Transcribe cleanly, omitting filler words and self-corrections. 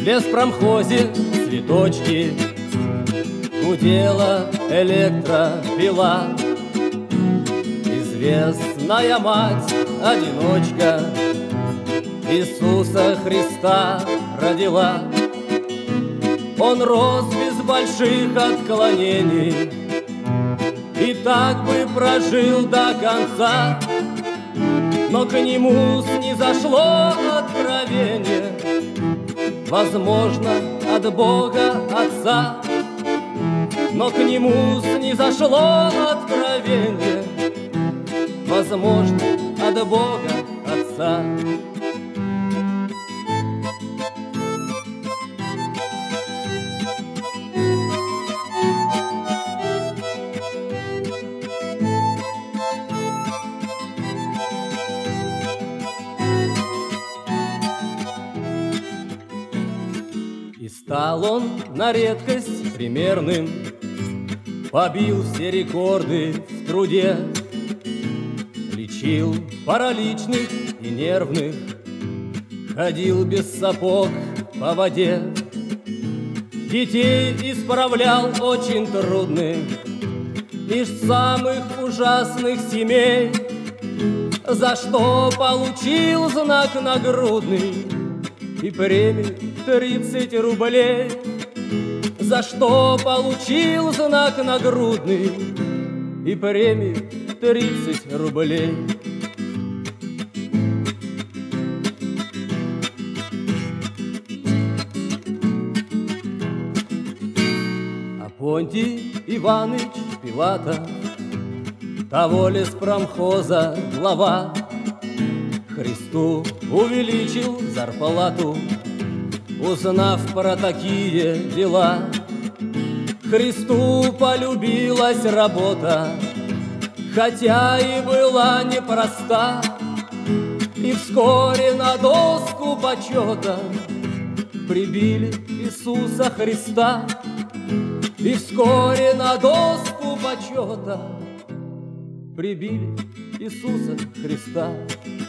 В леспромхозе цветочки, гудела электропила. Известная мать-одиночка Иисуса Христа родила. Он рос без больших отклонений и так бы прожил до конца, но к нему снизошло откровение, возможно, от Бога Отца. Но к нему снизошло откровение, возможно, от Бога Отца. И стал он на редкость примерным, побил все рекорды в труде, лечил параличных и нервных, ходил без сапог по воде, детей исправлял очень трудных из самых ужасных семей, за что получил знак нагрудный и премию 30 рублей, за что получил знак нагрудный и премию 30 рублей. А Понтий Иваныч Пилатов, того леспромхоза глава, Христу увеличил зарплату, узнав про такие дела. Христу полюбилась работа, хотя и была непроста, и вскоре на доску почета прибили Иисуса Христа. И вскоре на доску почета прибили Иисуса Христа.